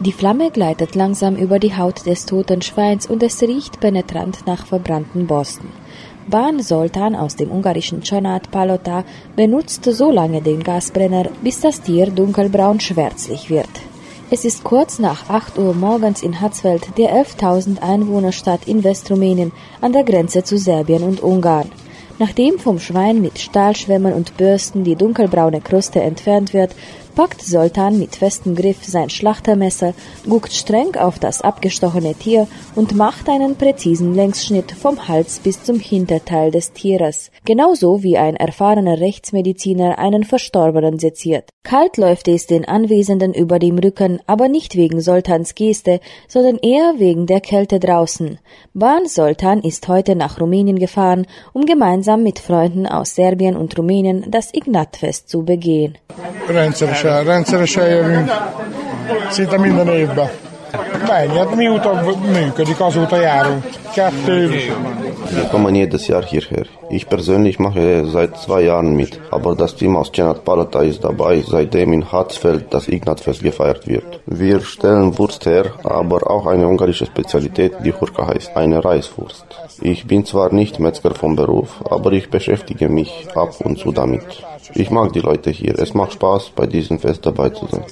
Die Flamme gleitet langsam über die Haut des toten Schweins und es riecht penetrant nach verbrannten Borsten. Ban Zoltán aus dem ungarischen Csanád-Palota benutzt so lange den Gasbrenner, bis das Tier dunkelbraun schwärzlich wird. Es ist kurz nach 8 Uhr morgens in Hatzfeld, der 11.000 Einwohnerstadt in Westrumänien an der Grenze zu Serbien und Ungarn. Nachdem vom Schwein mit Stahlschwämmen und Bürsten die dunkelbraune Kruste entfernt wird, packt Zoltán mit festem Griff sein Schlachtermesser, guckt streng auf das abgestochene Tier und macht einen präzisen Längsschnitt vom Hals bis zum Hinterteil des Tieres, genauso wie ein erfahrener Rechtsmediziner einen Verstorbenen seziert. Kalt läuft es den Anwesenden über dem Rücken, aber nicht wegen Zoltáns Geste, sondern eher wegen der Kälte draußen. Ban Zoltán ist heute nach Rumänien gefahren, um mit Freunden aus Serbien und Rumänien das Ignatfest zu begehen. Rendszeresen jövünk, szinte minden évben. Mennyi? Mióta működik, azóta járunk. Wir kommen jedes Jahr hierher. Ich persönlich mache seit 2 Jahren mit, aber das Team aus Csanád-Palota ist dabei, seitdem in Hatzfeld das Ignatfest gefeiert wird. Wir stellen Wurst her, aber auch eine ungarische Spezialität, die Hurka heißt, eine Reiswurst. Ich bin zwar nicht Metzger vom Beruf, aber ich beschäftige mich ab und zu damit. Ich mag die Leute hier. Es macht Spaß, bei diesem Fest dabei zu sein.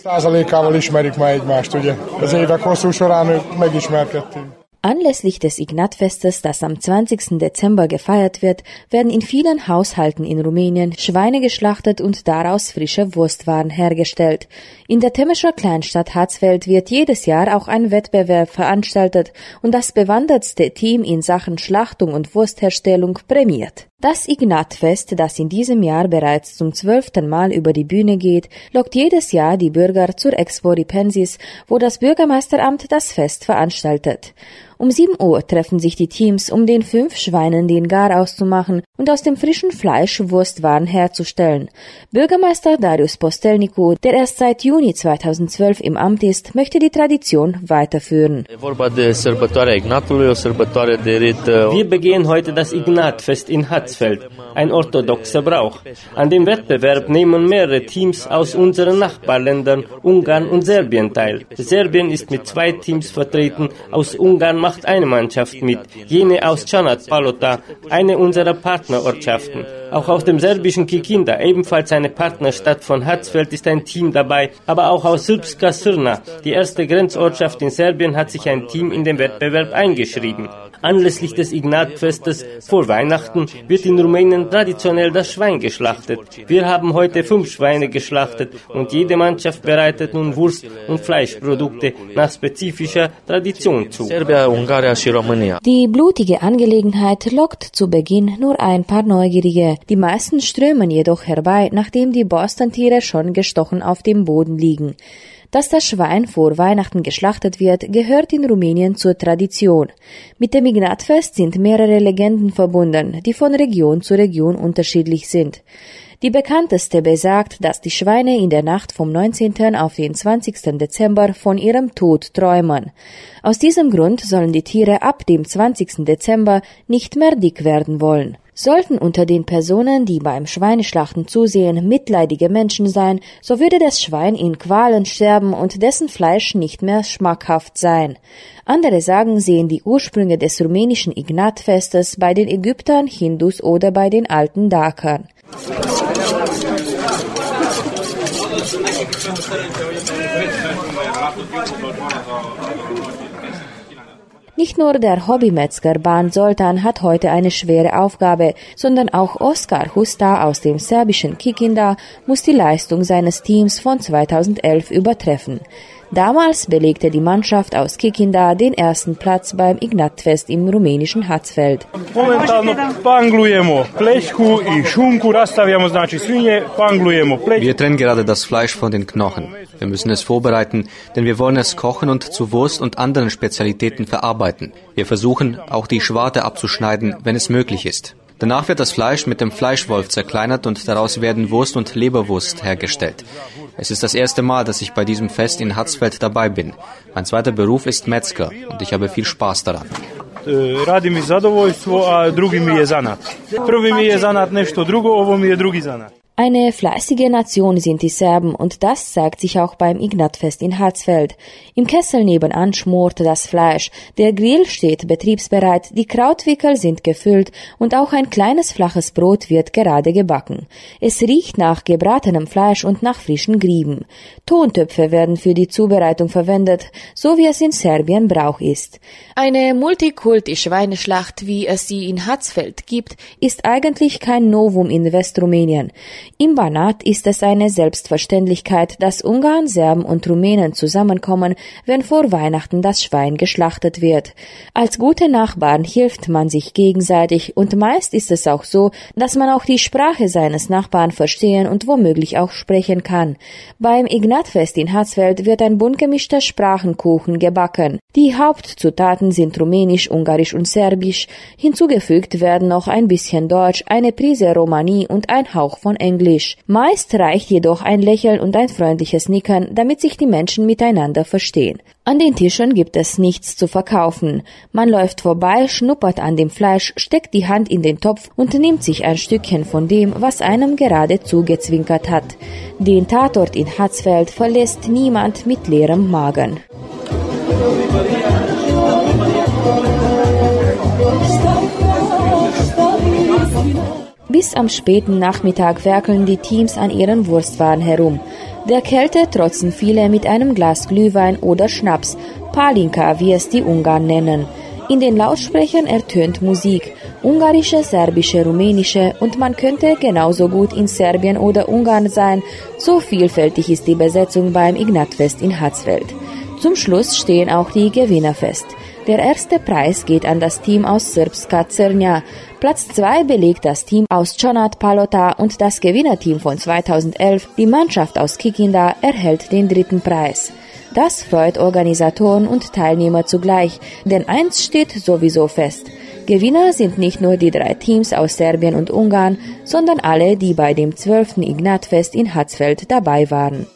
Anlässlich des Ignatfestes, das am 20. Dezember gefeiert wird, werden in vielen Haushalten in Rumänien Schweine geschlachtet und daraus frische Wurstwaren hergestellt. In der Temescher Kleinstadt Hatzfeld wird jedes Jahr auch ein Wettbewerb veranstaltet und das bewandertste Team in Sachen Schlachtung und Wurstherstellung prämiert. Das Ignatfest, das in diesem Jahr bereits zum 12. Mal über die Bühne geht, lockt jedes Jahr die Bürger zur Expo Ripensis, wo das Bürgermeisteramt das Fest veranstaltet. Um 7 Uhr treffen sich die Teams, um den 5 Schweinen den Garaus zu machen und aus dem frischen Fleisch Wurstwaren herzustellen. Bürgermeister Darius Postelnicu, der erst seit Juni 2012 im Amt ist, möchte die Tradition weiterführen. Wir begehen heute das Ignatfest in Hatzfeld, ein orthodoxer Brauch. An dem Wettbewerb nehmen mehrere Teams aus unseren Nachbarländern Ungarn und Serbien teil. Serbien ist mit 2 Teams vertreten, aus Ungarn macht eine Mannschaft mit, jene aus Csanád-Palota, eine unserer Partnerortschaften. Auch aus dem serbischen Kikinda, ebenfalls eine Partnerstadt von Hatzfeld, ist ein Team dabei, aber auch aus Srpska Srna, die erste Grenzortschaft in Serbien, hat sich ein Team in den Wettbewerb eingeschrieben. Anlässlich des Ignatfestes vor Weihnachten wird in Rumänien traditionell das Schwein geschlachtet. Wir haben heute 5 Schweine geschlachtet und jede Mannschaft bereitet nun Wurst- und Fleischprodukte nach spezifischer Tradition zu. Die blutige Angelegenheit lockt zu Beginn nur ein paar Neugierige. Die meisten strömen jedoch herbei, nachdem die Borstentiere schon gestochen auf dem Boden liegen. Dass das Schwein vor Weihnachten geschlachtet wird, gehört in Rumänien zur Tradition. Mit dem Ignatfest sind mehrere Legenden verbunden, die von Region zu Region unterschiedlich sind. Die bekannteste besagt, dass die Schweine in der Nacht vom 19. auf den 20. Dezember von ihrem Tod träumen. Aus diesem Grund sollen die Tiere ab dem 20. Dezember nicht mehr dick werden wollen. Sollten unter den Personen, die beim Schweineschlachten zusehen, mitleidige Menschen sein, so würde das Schwein in Qualen sterben und dessen Fleisch nicht mehr schmackhaft sein. Andere sagen, sehen die Ursprünge des rumänischen Ignatfestes bei den Ägyptern, Hindus oder bei den alten Dakern. Nicht nur der Hobbymetzger Ban Zoltán hat heute eine schwere Aufgabe, sondern auch Oskar Husta aus dem serbischen Kikinda muss die Leistung seines Teams von 2011 übertreffen. Damals belegte die Mannschaft aus Kikinda den ersten Platz beim Ignatfest im rumänischen Hatzfeld. Wir trennen gerade das Fleisch von den Knochen. Wir müssen es vorbereiten, denn wir wollen es kochen und zu Wurst und anderen Spezialitäten verarbeiten. Wir versuchen, auch die Schwarte abzuschneiden, wenn es möglich ist. Danach wird das Fleisch mit dem Fleischwolf zerkleinert und daraus werden Wurst und Leberwurst hergestellt. Es ist das erste Mal, dass ich bei diesem Fest in Hatzfeld dabei bin. Mein zweiter Beruf ist Metzger und ich habe viel Spaß daran. Radim iz zadovoljstvo, a drugi mi je zanat. Prvi mi je zanat nešto drugo, ovo mi je drugi zanat. Eine fleißige Nation sind die Serben und das zeigt sich auch beim Ignatfest in Hatzfeld. Im Kessel nebenan schmort das Fleisch, der Grill steht betriebsbereit, die Krautwickel sind gefüllt und auch ein kleines flaches Brot wird gerade gebacken. Es riecht nach gebratenem Fleisch und nach frischen Grieben. Tontöpfe werden für die Zubereitung verwendet, so wie es in Serbien Brauch ist. Eine Multikulti-Schweineschlacht, wie es sie in Hatzfeld gibt, ist eigentlich kein Novum in Westrumänien. Im Banat ist es eine Selbstverständlichkeit, dass Ungarn, Serben und Rumänen zusammenkommen, wenn vor Weihnachten das Schwein geschlachtet wird. Als gute Nachbarn hilft man sich gegenseitig und meist ist es auch so, dass man auch die Sprache seines Nachbarn verstehen und womöglich auch sprechen kann. Beim Ignatfest in Hatzfeld wird ein bunt gemischter Sprachenkuchen gebacken. Die Hauptzutaten sind Rumänisch, Ungarisch und Serbisch. Hinzugefügt werden noch ein bisschen Deutsch, eine Prise Romani und ein Hauch von Englisch. Meist reicht jedoch ein Lächeln und ein freundliches Nicken, damit sich die Menschen miteinander verstehen. An den Tischen gibt es nichts zu verkaufen. Man läuft vorbei, schnuppert an dem Fleisch, steckt die Hand in den Topf und nimmt sich ein Stückchen von dem, was einem gerade zugezwinkert hat. Den Tatort in Hatzfeld verlässt niemand mit leerem Magen. Bis am späten Nachmittag werkeln die Teams an ihren Wurstwaren herum. Der Kälte trotzen viele mit einem Glas Glühwein oder Schnaps, Palinka, wie es die Ungarn nennen. In den Lautsprechern ertönt Musik, ungarische, serbische, rumänische und man könnte genauso gut in Serbien oder Ungarn sein, so vielfältig ist die Besetzung beim Ignatfest in Hatzfeld. Zum Schluss stehen auch die Gewinner fest. Der erste Preis geht an das Team aus Srpska Crnja. Platz 2 belegt das Team aus Čonat Palota und das Gewinnerteam von 2011, die Mannschaft aus Kikinda, erhält den 3. Preis. Das freut Organisatoren und Teilnehmer zugleich, denn eins steht sowieso fest. Gewinner sind nicht nur die 3 Teams aus Serbien und Ungarn, sondern alle, die bei dem 12. Ignatfest in Hatzfeld dabei waren.